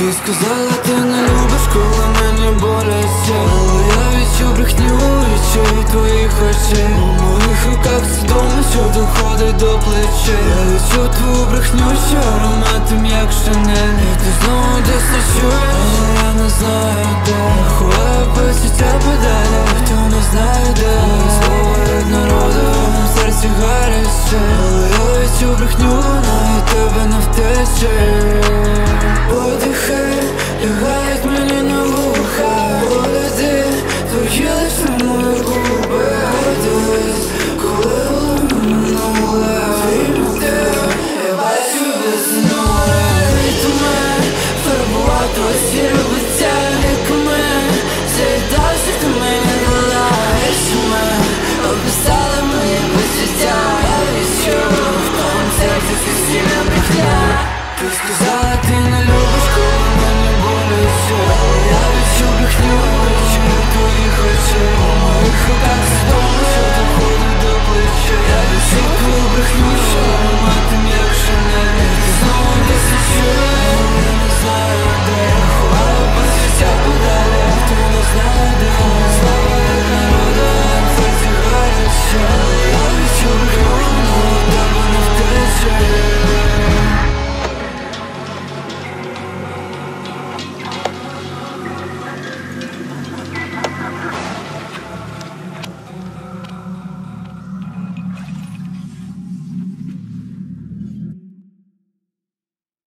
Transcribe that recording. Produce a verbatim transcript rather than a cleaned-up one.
Ти сказала, ти не любиш, коли мені боляче, але я відчув брехню, відчую твоїх очей. У моїх руках свідомо, що доходить до плечей. Я відчув твою брехню, що ароматом як Шанель. І ти знову десь не чуєш, але я не знаю де. Ховаю почуття подалі, хто не знає де. Слово від народу, в серці гаряче, але я відчув брехню, навіть тебе не втече. Подихай, лягають мені на вуха, погляди, твої лиш на мої губи. Подивись, коли голову минуле, твої мотиви, я бачу без нули. Від мене фарбував твоє сіре лиця, як ми. Завітав, що ти мені дала, і що ми описали мої почуття. Я відчув в тому серці, це сильна брехня. Ти сказала, ти не любиш.